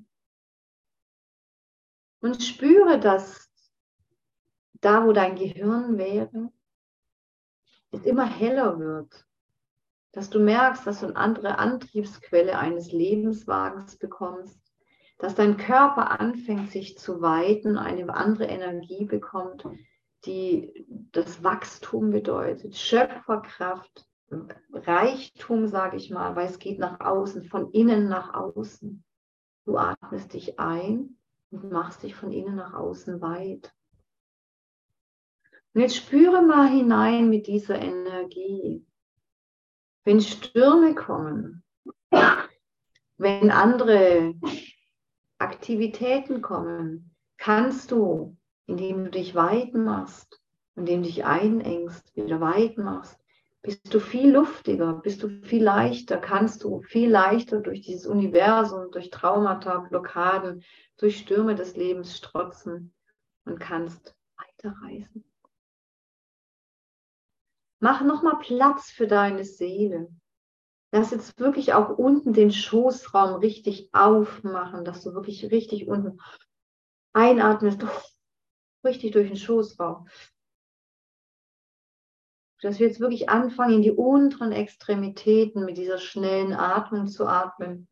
Und spüre, dass da, wo dein Gehirn wäre, es immer heller wird. Dass du merkst, dass du eine andere Antriebsquelle eines Lebenswagens bekommst, dass dein Körper anfängt, sich zu weiten, eine andere Energie bekommt, die das Wachstum bedeutet, Schöpferkraft, Reichtum, sage ich mal, weil es geht nach außen, von innen nach außen. Du atmest dich ein und machst dich von innen nach außen weit. Und jetzt spüre mal hinein mit dieser Energie. Wenn Stürme kommen, wenn andere Aktivitäten kommen, kannst du, indem du dich weit machst, indem du dich einengst, wieder weit machst, bist du viel luftiger, bist du viel leichter, kannst du viel leichter durch dieses Universum, durch Traumata, Blockaden, durch Stürme des Lebens strotzen und kannst weiterreisen. Mach nochmal Platz für deine Seele. Lass jetzt wirklich auch unten den Schoßraum richtig aufmachen, dass du wirklich richtig unten einatmest, richtig durch den Schoßraum. Dass wir jetzt wirklich anfangen, in die unteren Extremitäten mit dieser schnellen Atmung zu atmen.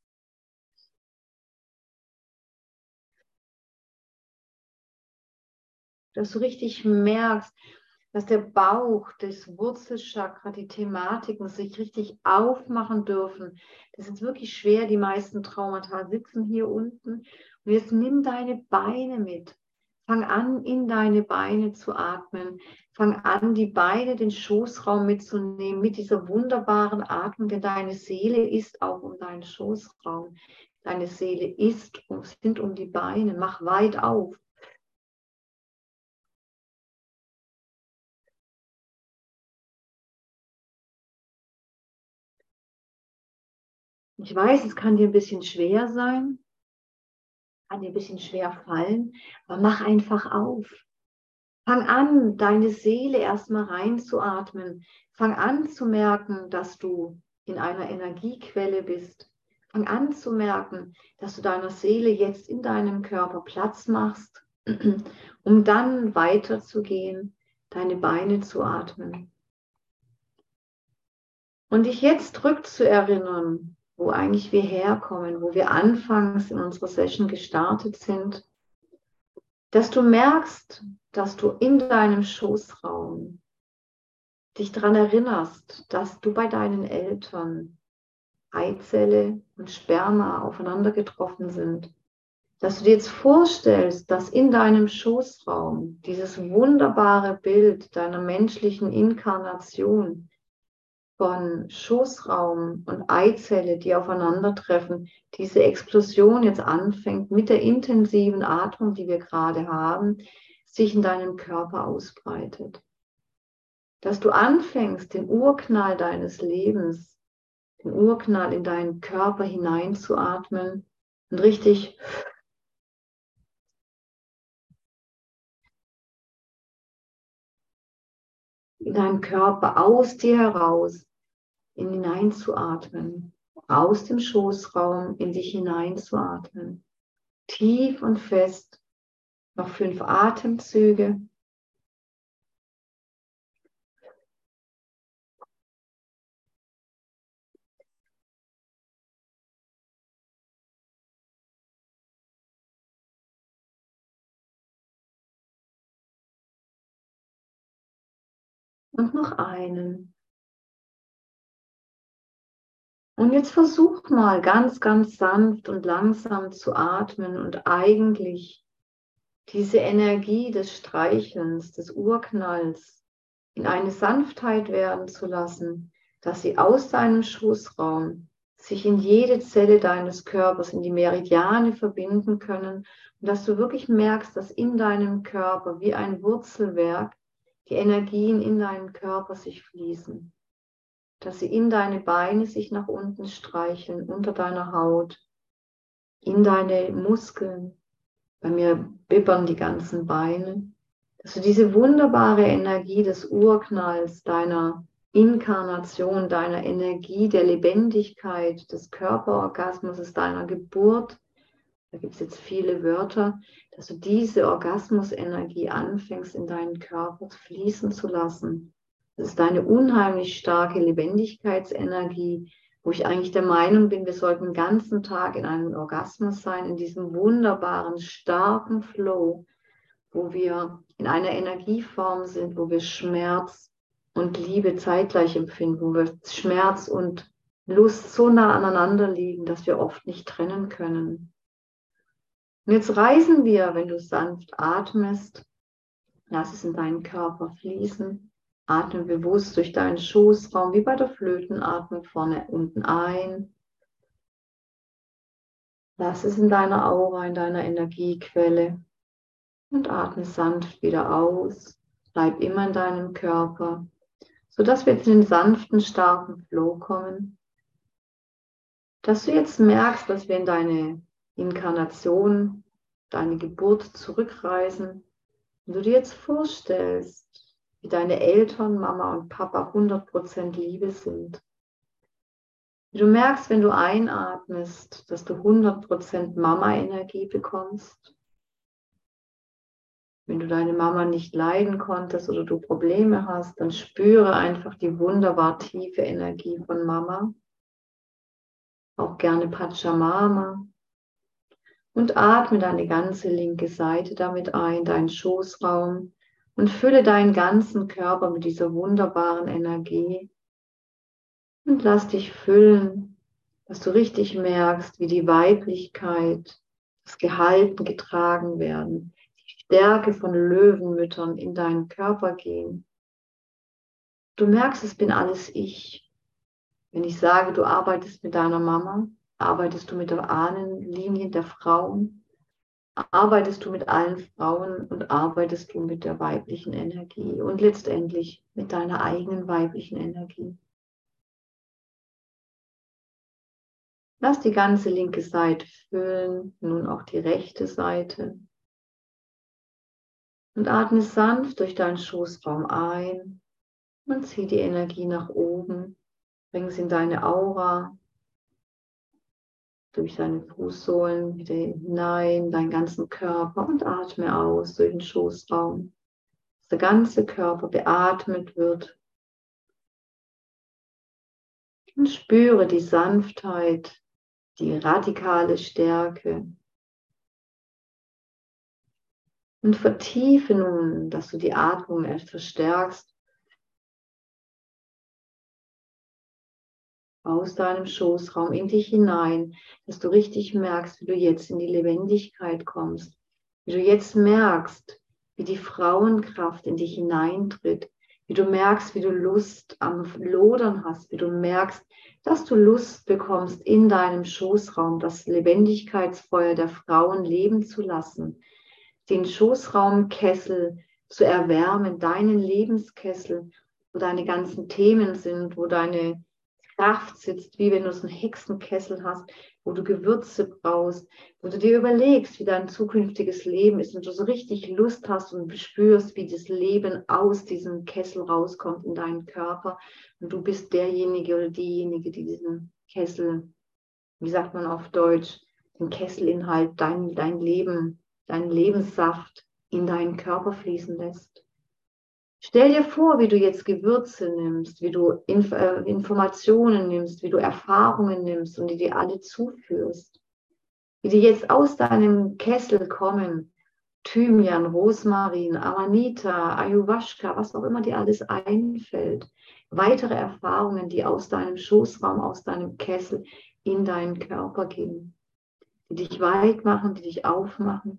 Dass du richtig merkst, dass der Bauch, das Wurzelchakra, die Thematiken sich richtig aufmachen dürfen. Das ist wirklich schwer, die meisten Traumata sitzen hier unten. Und jetzt nimm deine Beine mit. Fang an, in deine Beine zu atmen. Fang an, die Beine, den Schoßraum mitzunehmen, mit dieser wunderbaren Atmung, denn deine Seele ist auch um deinen Schoßraum. Deine Seele sind um die Beine. Mach weit auf. Ich weiß, es kann dir ein bisschen schwer sein, kann dir ein bisschen schwer fallen, aber mach einfach auf. Fang an, deine Seele erstmal reinzuatmen. Fang an zu merken, dass du in einer Energiequelle bist. Fang an zu merken, dass du deiner Seele jetzt in deinem Körper Platz machst, um dann weiterzugehen, deine Beine zu atmen. Und dich jetzt rückzuerinnern, wo eigentlich wir herkommen, wo wir anfangs in unserer Session gestartet sind, dass du merkst, dass du in deinem Schoßraum dich daran erinnerst, dass du bei deinen Eltern Eizelle und Sperma aufeinander getroffen sind. Dass du dir jetzt vorstellst, dass in deinem Schoßraum dieses wunderbare Bild deiner menschlichen Inkarnation von Schoßraum und Eizelle, die aufeinandertreffen, diese Explosion jetzt anfängt mit der intensiven Atmung, die wir gerade haben, sich in deinem Körper ausbreitet. Dass du anfängst, den Urknall deines Lebens, den Urknall in deinen Körper hineinzuatmen und richtig in deinen Körper aus dir heraus hineinzuatmen, aus dem Schoßraum in dich hineinzuatmen. Tief und fest, noch 5 Atemzüge. Und noch einen. Und jetzt versuch mal ganz, ganz sanft und langsam zu atmen und eigentlich diese Energie des Streichelns, des Urknalls in eine Sanftheit werden zu lassen, dass sie aus deinem Schoßraum sich in jede Zelle deines Körpers, in die Meridiane verbinden können und dass du wirklich merkst, dass in deinem Körper wie ein Wurzelwerk die Energien in deinen Körper sich fließen, dass sie in deine Beine sich nach unten streicheln, unter deiner Haut, in deine Muskeln. Bei mir bibbern die ganzen Beine, dass du diese wunderbare Energie des Urknalls, deiner Inkarnation, deiner Energie, der Lebendigkeit, des Körperorgasmus, deiner Geburt, da gibt es jetzt viele Wörter, dass du diese Orgasmusenergie anfängst in deinen Körper fließen zu lassen. Das ist eine unheimlich starke Lebendigkeitsenergie, wo ich eigentlich der Meinung bin, wir sollten den ganzen Tag in einem Orgasmus sein, in diesem wunderbaren, starken Flow, wo wir in einer Energieform sind, wo wir Schmerz und Liebe zeitgleich empfinden, wo wir Schmerz und Lust so nah aneinander liegen, dass wir oft nicht trennen können. Und jetzt reisen wir, wenn du sanft atmest, lass es in deinen Körper fließen, atme bewusst durch deinen Schoßraum, wie bei der Flötenatmung vorne unten ein. Lass es in deiner Aura, in deiner Energiequelle und atme sanft wieder aus. Bleib immer in deinem Körper, sodass wir jetzt in den sanften, starken Flow kommen. Dass du jetzt merkst, dass wir in deine Inkarnation, deine Geburt zurückreisen und du dir jetzt vorstellst, wie deine Eltern, Mama und Papa 100% Liebe sind. Wie du merkst, wenn du einatmest, dass du 100% Mama-Energie bekommst. Wenn du deine Mama nicht leiden konntest oder du Probleme hast, dann spüre einfach die wunderbar tiefe Energie von Mama. Auch gerne Pachamama. Und atme deine ganze linke Seite damit ein, deinen Schoßraum, und fülle deinen ganzen Körper mit dieser wunderbaren Energie. Und lass dich füllen, dass du richtig merkst, wie die Weiblichkeit, das Gehalten, getragen werden, die Stärke von Löwenmüttern in deinen Körper gehen. Du merkst, es bin alles ich. Wenn ich sage, du arbeitest mit deiner Mama, arbeitest du mit der Ahnenlinie der Frauen, arbeitest du mit allen Frauen und arbeitest du mit der weiblichen Energie und letztendlich mit deiner eigenen weiblichen Energie. Lass die ganze linke Seite füllen, nun auch die rechte Seite. Und atme sanft durch deinen Schoßraum ein und zieh die Energie nach oben. Bring sie in deine Aura, durch deine Fußsohlen wieder hinein, deinen ganzen Körper und atme aus durch den Schoßraum, dass der ganze Körper beatmet wird. Und spüre die Sanftheit, die radikale Stärke. Und vertiefe nun, dass du die Atmung erst verstärkst. Aus deinem Schoßraum in dich hinein, dass du richtig merkst, wie du jetzt in die Lebendigkeit kommst. Wie du jetzt merkst, wie die Frauenkraft in dich hineintritt. Wie du merkst, wie du Lust am Lodern hast. Wie du merkst, dass du Lust bekommst, in deinem Schoßraum das Lebendigkeitsfeuer der Frauen leben zu lassen. Den Schoßraumkessel zu erwärmen, deinen Lebenskessel, wo deine ganzen Themen sind, wo deine Kraft sitzt, wie wenn du so einen Hexenkessel hast, wo du Gewürze brauchst, wo du dir überlegst, wie dein zukünftiges Leben ist und du so richtig Lust hast und spürst, wie das Leben aus diesem Kessel rauskommt in deinen Körper und du bist derjenige oder diejenige, die diesen Kessel, wie sagt man auf Deutsch, den Kesselinhalt, dein Leben, deinen Lebenssaft in deinen Körper fließen lässt. Stell dir vor, wie du jetzt Gewürze nimmst, wie du Informationen nimmst, wie du Erfahrungen nimmst und die dir alle zuführst. Wie die jetzt aus deinem Kessel kommen. Thymian, Rosmarin, Amanita, Ayahuasca, was auch immer dir alles einfällt. Weitere Erfahrungen, die aus deinem Schoßraum, aus deinem Kessel in deinen Körper gehen. Die dich weit machen, die dich aufmachen.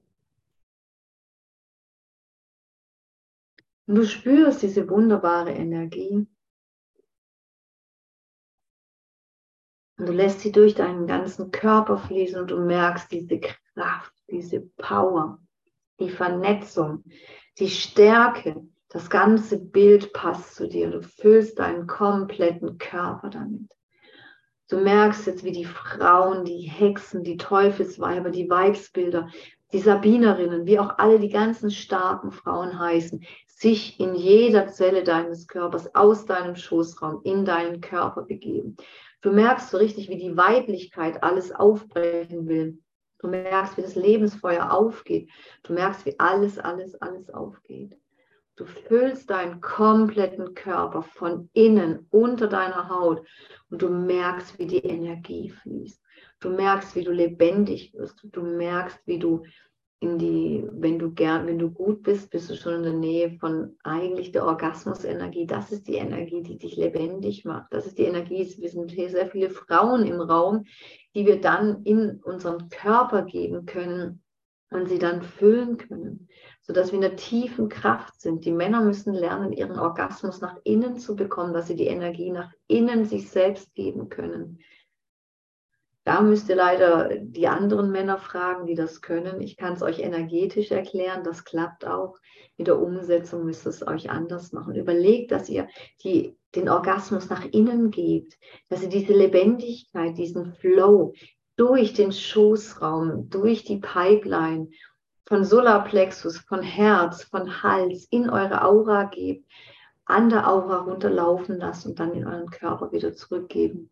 Und du spürst diese wunderbare Energie. Und du lässt sie durch deinen ganzen Körper fließen und du merkst diese Kraft, diese Power, die Vernetzung, die Stärke. Das ganze Bild passt zu dir. Du füllst deinen kompletten Körper damit. Du merkst jetzt, wie die Frauen, die Hexen, die Teufelsweiber, die Weibsbilder, die Sabinerinnen, wie auch alle die ganzen starken Frauen heißen, sich in jeder Zelle deines Körpers, aus deinem Schoßraum, in deinen Körper begeben. Du merkst so richtig, wie die Weiblichkeit alles aufbrechen will. Du merkst, wie das Lebensfeuer aufgeht. Du merkst, wie alles aufgeht. Du füllst deinen kompletten Körper von innen, unter deiner Haut und du merkst, wie die Energie fließt. Du merkst, wie du lebendig wirst. Du merkst, wie du wenn du gut bist, bist du schon in der Nähe von eigentlich der Orgasmusenergie. Das ist die Energie, die dich lebendig macht. Das ist die Energie, wir sind hier sehr viele Frauen im Raum, die wir dann in unseren Körper geben können und sie dann füllen können, sodass wir in der tiefen Kraft sind. Die Männer müssen lernen, ihren Orgasmus nach innen zu bekommen, dass sie die Energie nach innen sich selbst geben können. Da müsst ihr leider die anderen Männer fragen, die das können. Ich kann es euch energetisch erklären, das klappt auch. Mit der Umsetzung müsst ihr es euch anders machen. Überlegt, dass ihr den Orgasmus nach innen gebt, dass ihr diese Lebendigkeit, diesen Flow durch den Schoßraum, durch die Pipeline von Solarplexus, von Herz, von Hals in eure Aura gebt, an der Aura runterlaufen lasst und dann in euren Körper wieder zurückgeben.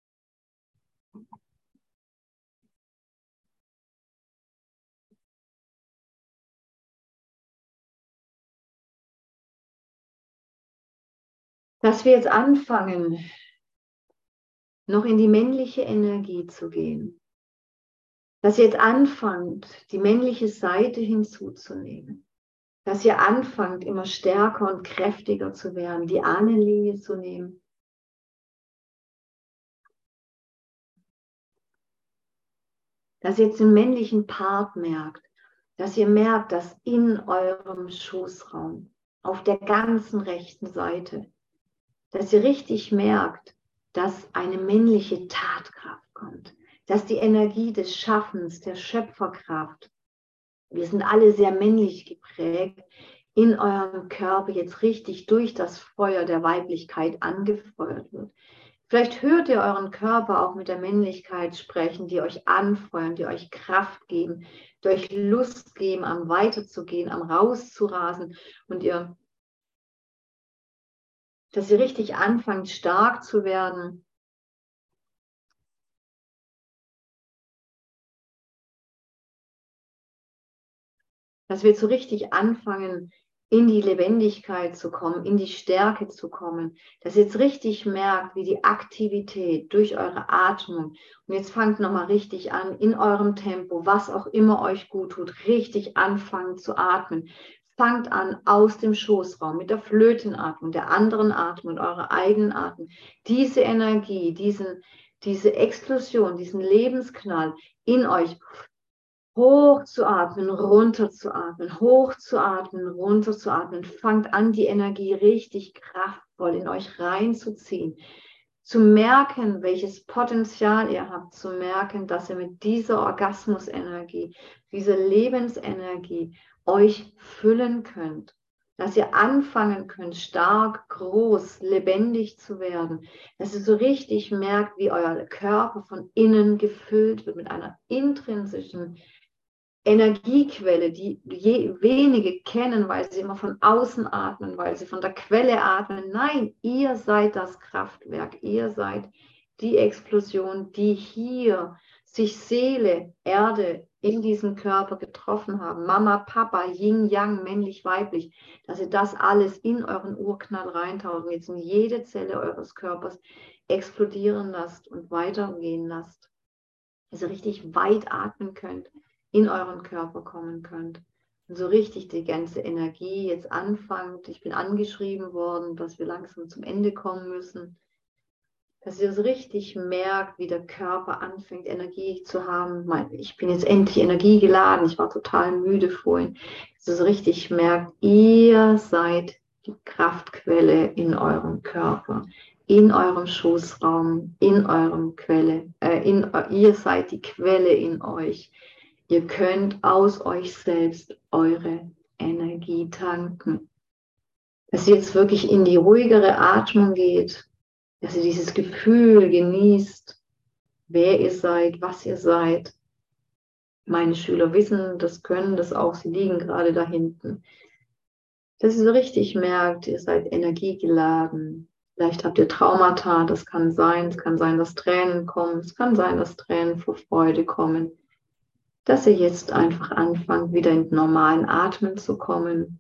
Dass wir jetzt anfangen, noch in die männliche Energie zu gehen. Dass ihr jetzt anfangt, die männliche Seite hinzuzunehmen. Dass ihr anfangt, immer stärker und kräftiger zu werden, die Ahnenlinie zu nehmen. Dass ihr jetzt den männlichen Part merkt. Dass ihr merkt, dass in eurem Schoßraum, auf der ganzen rechten Seite, dass ihr richtig merkt, dass eine männliche Tatkraft kommt, dass die Energie des Schaffens, der Schöpferkraft, wir sind alle sehr männlich geprägt, in eurem Körper jetzt richtig durch das Feuer der Weiblichkeit angefeuert wird. Vielleicht hört ihr euren Körper auch mit der Männlichkeit sprechen, die euch anfeuern, die euch Kraft geben, die euch Lust geben, am weiterzugehen, am rauszurasen und dass ihr richtig anfangt, stark zu werden. Dass wir so richtig anfangen, in die Lebendigkeit zu kommen, in die Stärke zu kommen. Dass ihr jetzt richtig merkt, wie die Aktivität durch eure Atmung, und jetzt fangt nochmal richtig an, in eurem Tempo, was auch immer euch gut tut, richtig anfangen zu atmen. Fangt an, aus dem Schoßraum mit der Flötenatmung, der anderen Atmung, eurer eigenen Atmung, diese Energie, diese Explosion, diesen Lebensknall in euch hoch zu atmen, runter zu atmen, hoch zu atmen, runter zu atmen. Fangt an, die Energie richtig kraftvoll in euch reinzuziehen. Zu merken, welches Potenzial ihr habt, zu merken, dass ihr mit dieser Orgasmusenergie, dieser Lebensenergie euch füllen könnt. Dass ihr anfangen könnt, stark, groß, lebendig zu werden. Dass ihr so richtig merkt, wie euer Körper von innen gefüllt wird mit einer intrinsischen Energiequelle, die wenige kennen, weil sie immer von außen atmen, weil sie von der Quelle atmen. Nein, ihr seid das Kraftwerk, ihr seid die Explosion, die hier sich Seele, Erde in diesem Körper getroffen haben. Mama, Papa, Yin, Yang, männlich, weiblich, dass ihr das alles in euren Urknall reintauchen, jetzt in jede Zelle eures Körpers explodieren lasst und weitergehen lasst. Dass ihr richtig weit atmen könnt, in euren Körper kommen könnt und so richtig die ganze Energie jetzt anfangt. Ich bin angeschrieben worden, dass wir langsam zum Ende kommen müssen, dass ihr so richtig merkt, wie der Körper anfängt, Energie zu haben. Ich bin jetzt endlich energiegeladen, ich war total müde vorhin. Dass ihr so richtig merkt, ihr seid die Kraftquelle in eurem Körper, in eurem Schoßraum, in eurem Quelle. Ihr seid die Quelle in euch. Ihr könnt aus euch selbst eure Energie tanken. Dass ihr jetzt wirklich in die ruhigere Atmung geht, dass ihr dieses Gefühl genießt, wer ihr seid, was ihr seid. Meine Schüler wissen das, können das auch, sie liegen gerade da hinten. Dass ihr so richtig merkt, ihr seid energiegeladen. Vielleicht habt ihr Traumata, das kann sein. Es kann sein, dass Tränen kommen. Es kann sein, dass Tränen vor Freude kommen. Dass ihr jetzt einfach anfangt, wieder in den normalen Atmen zu kommen.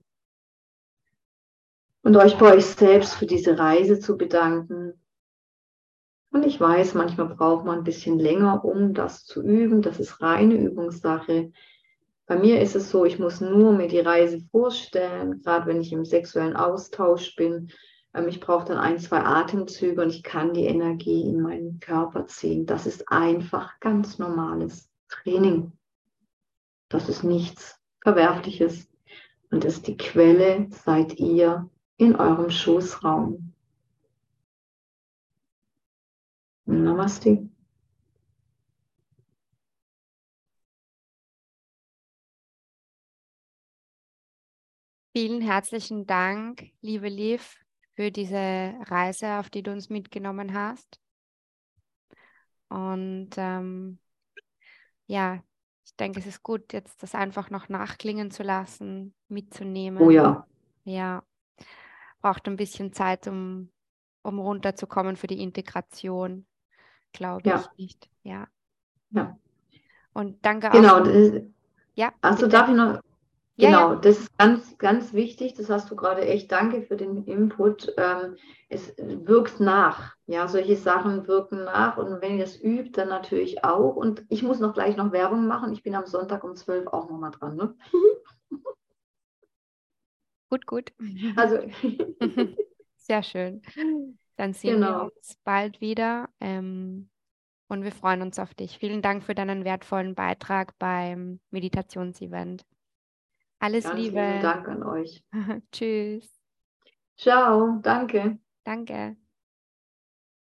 Und euch bei euch selbst für diese Reise zu bedanken. Und ich weiß, manchmal braucht man ein bisschen länger, um das zu üben. Das ist reine Übungssache. Bei mir ist es so, ich muss nur mir die Reise vorstellen, gerade wenn ich im sexuellen Austausch bin. Ich brauche dann 1, 2 Atemzüge und ich kann die Energie in meinen Körper ziehen. Das ist einfach ganz normales Training. Das ist nichts Verwerfliches. Und das ist die Quelle, seid ihr in eurem Schoßraum. Namaste. Vielen herzlichen Dank, liebe Liv, für diese Reise, auf die du uns mitgenommen hast. Und ja, ich denke, es ist gut, jetzt das einfach noch nachklingen zu lassen, mitzunehmen. Oh ja. Ja, braucht ein bisschen Zeit, um runterzukommen für die Integration, glaube ich nicht. Ja. Ja. Und danke auch. Genau. Ja, also bitte. darf ich noch. Ja, Genau, das ist ganz, ganz wichtig. Das hast du gerade echt. Danke für den Input. Es wirkt nach. Ja, solche Sachen wirken nach. Und wenn ihr es übt, dann natürlich auch. Und ich muss noch gleich noch Werbung machen. Ich bin am Sonntag um 12 auch nochmal dran. Ne? Gut. Also, sehr schön. Dann sehen wir genau. uns bald wieder. Und wir freuen uns auf dich. Vielen Dank für deinen wertvollen Beitrag beim Meditationsevent. Alles Ganz lieben Liebe. Dank an euch. Tschüss. Ciao, danke. Danke.